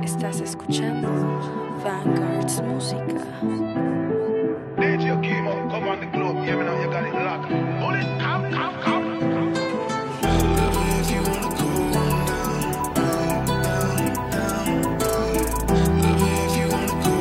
Estás escuchando Vanguard's Música. DJ Kimo, come on the globe, yeah, me know you got it locked. Hold it, come. If you wanna go if you wanna go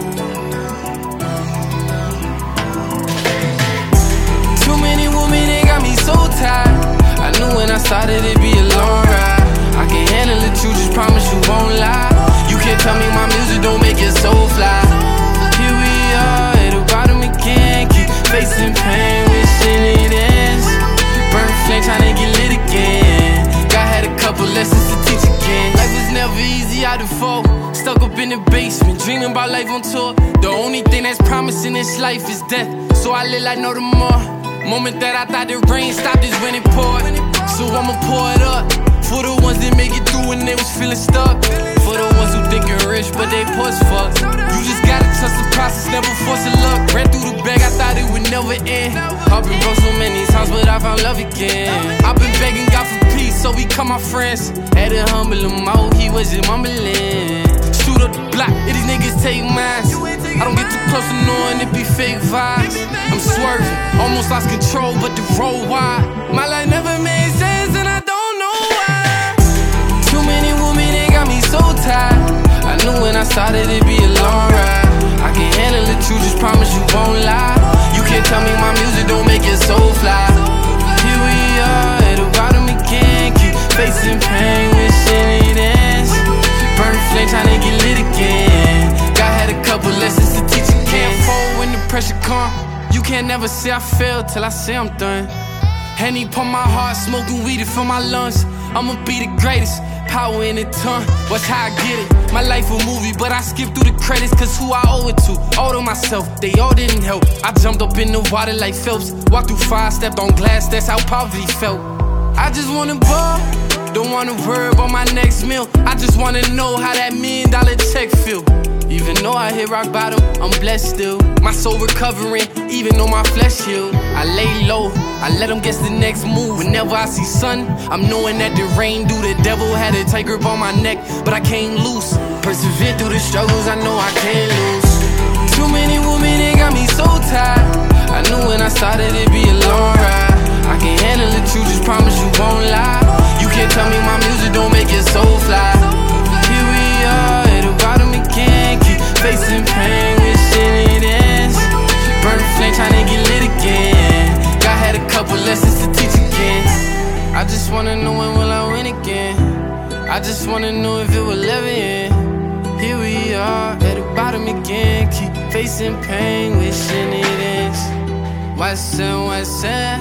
Too many women, they got me so tired. I knew when I started it'd be a long ride. I can handle it, you just promise you won't lie. You can't tell me my music don't make it so fly. Here we are at the bottom again, keep facing pain, wishing it ends. Burn flame, tryna get lit again. God had a couple lessons to teach again. Life was never easy, I default. Stuck up in the basement, dreaming about life on tour. The only thing that's promised in this life is death, so I live like no tomorrow. Moment that I thought the rain stopped is when it poured. So I'ma pour it up for the ones that make it through when they was feeling stuck. For the ones who thinking rich but they poor as fuck. You just gotta trust the process, never force your luck. Ran through the bag, I thought it would never end. I've been broke so many times but I found love again. I've been begging God for peace so we come my friends. Had to humble him out, he was just mumbling. Shoot up the block, if these niggas take mines. I don't get too close to knowing it be fake vibes. I'm swerving, almost lost control but the road wide. My life never made sense and I don't know why. Too many women, they got me so tired. I knew when I started it'd be a long ride. I can handle it, you just promise you won't lie. You can't tell me my music don't make it so fly. Here we are at the bottom again, keep facing pain, wishing it ends. Burn flame, tryna get lit again. God had a couple lessons to teach again. Fold when the pressure come. You can't never say I failed till I say I'm done. Henny pump my heart, smoking weed for my lungs. I'ma be the greatest, power in the tongue. Watch how I get it. My life a movie, but I skip through the credits. Cause who I owe it to, owe to myself. They all didn't help. I jumped up in the water like Phelps. Walked through fire, stepped on glass, that's how poverty felt. I just wanna ball, don't wanna worry about my next meal. I just wanna know how that $1 million check feel. Even though I hit rock bottom, I'm blessed still. My soul recovering, even though my flesh healed. I lay low, I let them guess the next move. Whenever I see sun, I'm knowing that the rain do. The devil had a tight grip on my neck, but I came loose. Persevere through the struggles, I know I can't lose. Too many women, they got me so tired. I knew when I started it'd be a long ride. I can handle it, you just promise you won't lie. You can't tell me my music don't make it so fly. Here we are at the bottom again, keep facing pain, wishing it ends. Burn flame, tryna get lit again. God had a couple lessons to teach again. I just wanna know when will I win again. I just wanna know if it will ever end. Here we are at the bottom again, keep facing pain, wishing it ends. What's in, what's in?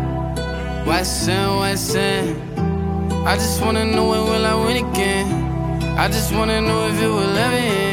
What's in, what's in? I just wanna know when will I win again. I just wanna know if it will ever end.